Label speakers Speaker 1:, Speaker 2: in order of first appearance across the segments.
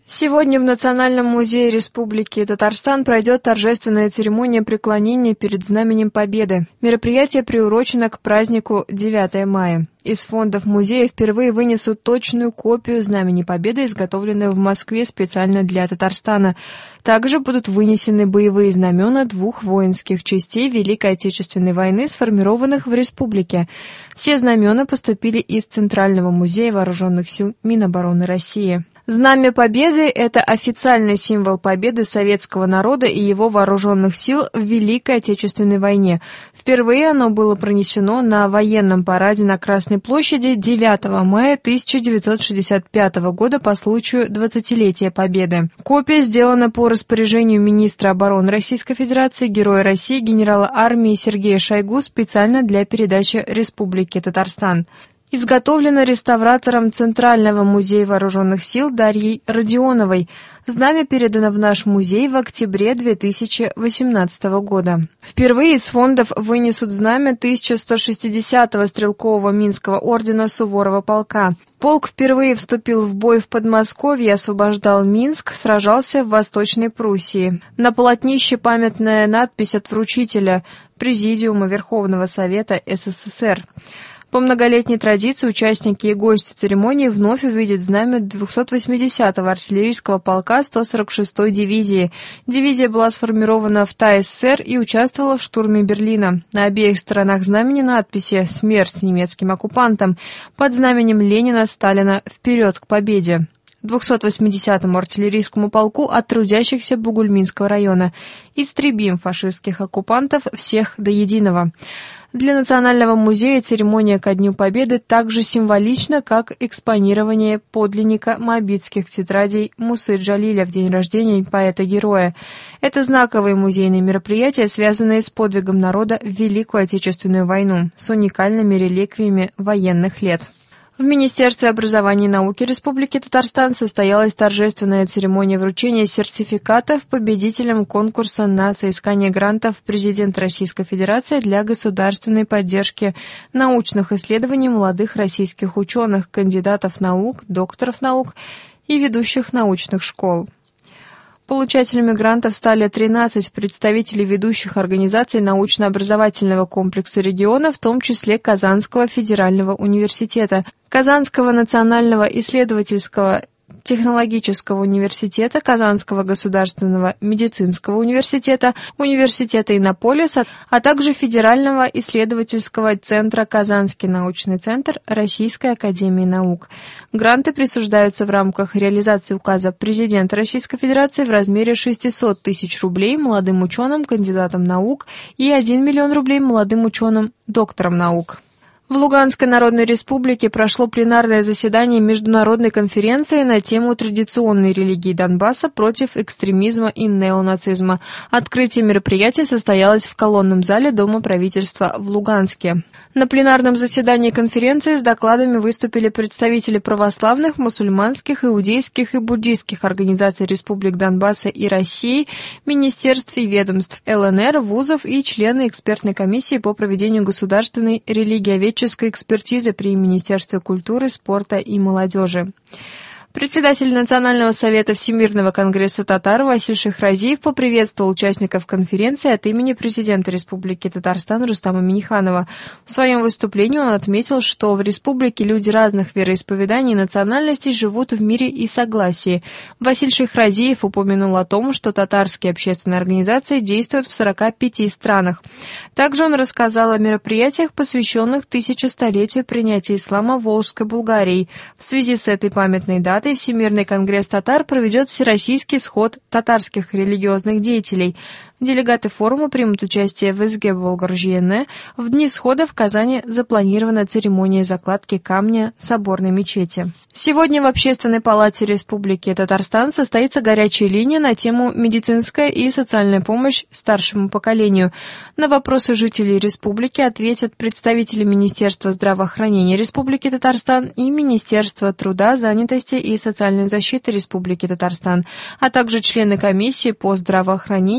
Speaker 1: Сегодня в Национальном музее Республики Татарстан пройдет торжественная церемония преклонения перед Знаменем Победы. Мероприятие приурочено к празднику 9 мая. Из фондов музея впервые вынесут точную копию Знамени Победы, изготовленную в Москве специально для Татарстана. Также будут вынесены боевые знамена двух воинских частей Великой Отечественной войны, сформированных в республике. Все знамена поступили из Центрального музея Вооруженных сил Минобороны России. Знамя Победы – это официальный символ победы советского народа и его вооруженных сил в Великой Отечественной войне. Впервые оно было пронесено на военном параде на Красной площади 9 мая 1965 года по случаю 20-летия Победы. Копия сделана по распоряжению министра обороны Российской Федерации, Героя России, генерала армии Сергея Шойгу специально для передачи Республике Татарстан. Изготовлено реставратором Центрального музея вооруженных сил Дарьей Родионовой. Знамя передано в наш музей в октябре 2018 года. Впервые из фондов вынесут знамя 1160-го стрелкового Минского ордена Суворова полка. Полк впервые вступил в бой в Подмосковье, освобождал Минск, сражался в Восточной Пруссии. На полотнище памятная надпись от вручителя Президиума Верховного Совета СССР. По многолетней традиции участники и гости церемонии вновь увидят знамя 280-го артиллерийского полка 146-й дивизии. Дивизия была сформирована в ТАССР и участвовала в штурме Берлина. На обеих сторонах знамени надписи «Смерть немецким оккупантам». Под знаменем Ленина, Сталина «Вперед к победе». 280-му артиллерийскому полку от трудящихся Бугульминского района. Истребим фашистских оккупантов всех до единого. Для Национального музея церемония ко Дню Победы так же символична, как экспонирование подлинника моабитских тетрадей Мусы Джалиля в день рождения поэта-героя. Это знаковые музейные мероприятия, связанные с подвигом народа в Великую Отечественную войну, с уникальными реликвиями военных лет. В Министерстве образования и науки Республики Татарстан состоялась торжественная церемония вручения сертификатов победителям конкурса на соискание грантов президента Российской Федерации для государственной поддержки научных исследований молодых российских ученых, кандидатов наук, докторов наук и ведущих научных школ. Получателями грантов стали 13 представителей ведущих организаций научно-образовательного комплекса региона, в том числе Казанского федерального университета, Казанского национального исследовательского технологического университета, Казанского государственного медицинского университета, университета Иннополиса, а также Федерального исследовательского центра Казанский научный центр Российской академии наук. Гранты присуждаются в рамках реализации указа президента Российской Федерации в размере 600 тысяч рублей молодым ученым, кандидатам наук и 1 миллион рублей молодым ученым, докторам наук. В Луганской Народной Республике прошло пленарное заседание Международной конференции на тему традиционной религии Донбасса против экстремизма и неонацизма. Открытие мероприятия состоялось в колонном зале Дома правительства в Луганске. На пленарном заседании конференции с докладами выступили представители православных, мусульманских, иудейских и буддийских организаций республик Донбасса и России, министерств и ведомств ЛНР, вузов и члены экспертной комиссии по проведению государственной религиоведческой экспертизы при Министерстве культуры, спорта и молодежи. Председатель Национального совета Всемирного конгресса татар Василь Шихразиев поприветствовал участников конференции от имени президента Республики Татарстан Рустама Минниханова. В своем выступлении он отметил, что в республике люди разных вероисповеданий и национальностей живут в мире и согласии. Василь Шихразиев упомянул о том, что татарские общественные организации действуют в 45 странах. Также он рассказал о мероприятиях, посвященных 1000-столетию принятия ислама Волжской Булгарией. В связи с этой памятной датой Всемирный конгресс татар проведет всероссийский сход татарских религиозных деятелей. Делегаты форума примут участие в СГ Волгоржиене. В дни схода в Казани запланирована церемония закладки камня соборной мечети. Сегодня в Общественной палате Республики Татарстан состоится горячая линия на тему «Медицинская и социальная помощь старшему поколению». На вопросы жителей республики ответят представители Министерства здравоохранения Республики Татарстан и Министерства труда, занятости и социальной защиты Республики Татарстан, а также члены комиссии по здравоохранению и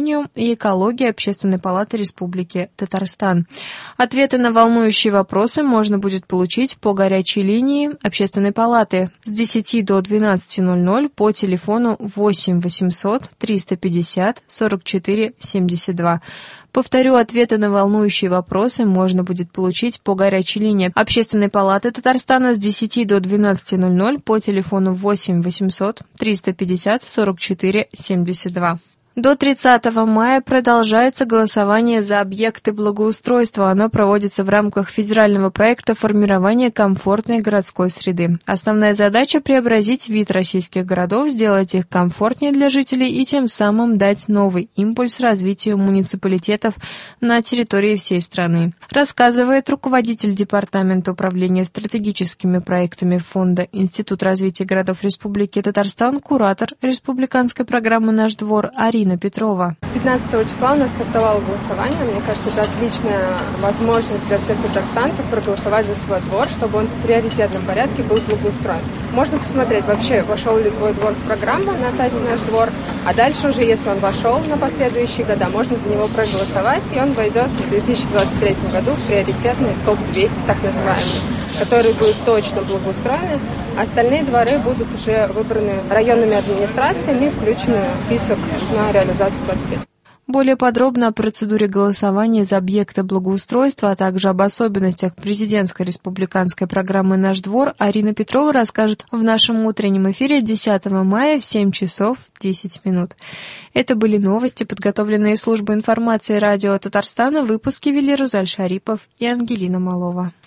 Speaker 1: и экологии Общественной палаты Республики Татарстан. Ответы на волнующие вопросы можно будет получить по горячей линии Общественной палаты с 10 до 12:00 по телефону 8 800 350 44 72. Повторю, ответы на волнующие вопросы можно будет получить по горячей линии Общественной палаты Татарстана с 10 до 12:00 по телефону 8 800 350 44 72. До 30 мая продолжается голосование за объекты благоустройства. Оно проводится в рамках федерального проекта формирования комфортной городской среды. Основная задача – преобразить вид российских городов, сделать их комфортнее для жителей и тем самым дать новый импульс развитию муниципалитетов на территории всей страны. Рассказывает руководитель Департамента управления стратегическими проектами Фонда Институт развития городов Республики Татарстан, куратор республиканской программы «Наш двор» Арина Петрова.
Speaker 2: С 15 числа у нас стартовало голосование. Мне кажется, это отличная возможность для всех татарстанцев проголосовать за свой двор, чтобы он в приоритетном порядке был благоустроен. Можно посмотреть, вообще вошел ли твой двор в программу на сайте «Наш двор», а дальше уже, если он вошел на последующие года, можно за него проголосовать, и он войдет в 2023 году в приоритетный топ-200, так называемый, которые будут точно благоустроены. Остальные дворы будут уже выбраны районными администрациями и включены в список на реализацию 20 лет.
Speaker 1: Более подробно о процедуре голосования за объекты благоустройства, а также об особенностях президентской республиканской программы «Наш двор» Арина Петрова расскажет в нашем утреннем эфире 10 мая в 7 часов 10 минут. Это были новости, подготовленные службой информации радио Татарстана. Выпуски вели Рузаль Шарипов и Ангелина Малова.